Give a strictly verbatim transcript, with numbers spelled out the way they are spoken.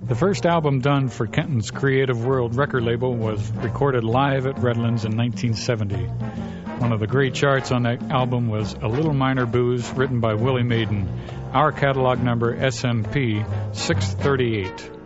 The first album done for Kenton's Creative World record label was recorded live at Redlands in nineteen seventy. One of the great charts on that album was A Little Minor Booze, written by Willie Maiden. Our catalog number S M P six thirty-eight.